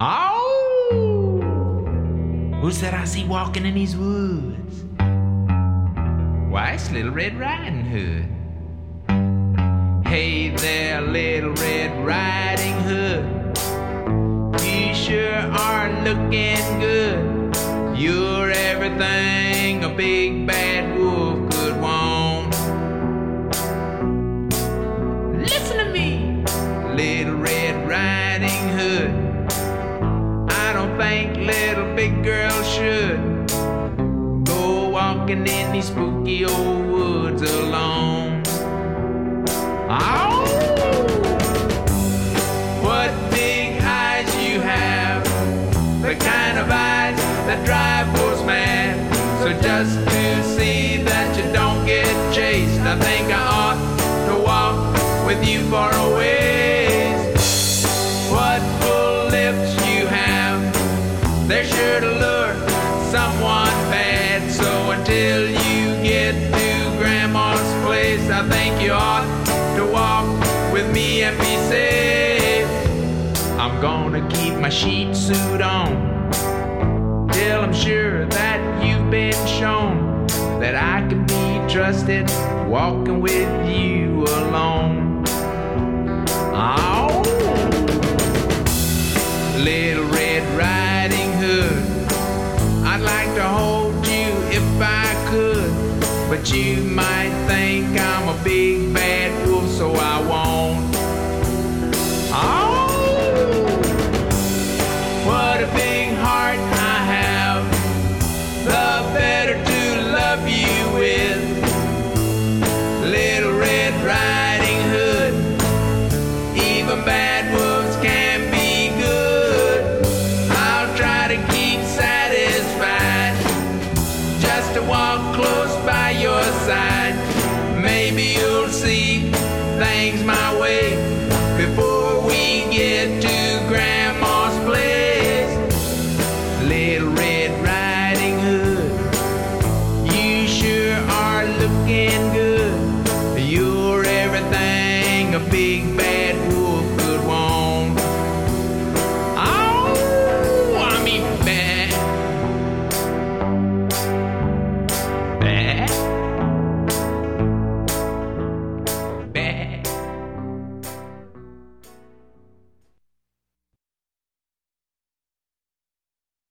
Oh! Who's that I see walking in these woods? Why, it's Little Red Riding Hood. Hey there, Little Red Riding Hood. You sure are looking good. You're everything a big bad wolf could want. Listen to me, Little Red Riding Hood. I don't think little big girls should go walking in these spooky old woods alone. Oh! What big eyes you have, the kind of eyes that drive fools mad. So just to see that you don't get chased, I think I ought to walk with you for a ways. What full lips you have, they're sure to lure someone bad. So until you get to Grandma's place, I think you ought to walk with me and be safe. I'm gonna keep my sheet suit on till I'm sure that you've been shown that I can be trusted walking with you alone. Oh, Little Red Riding Hood, I'd like to hold you if I could, but you might think I'm a big bad wolf, so I won't. Oh, what a big heart I have, the better to love you with. Little Red Riding Hood, even bad wolves can be good. I'll try to keep satisfied just to walk close by your side. Maybe you'll see things my way before we get to Grandma's place. Little Red Riding Hood, you sure are looking good. You're everything a big bad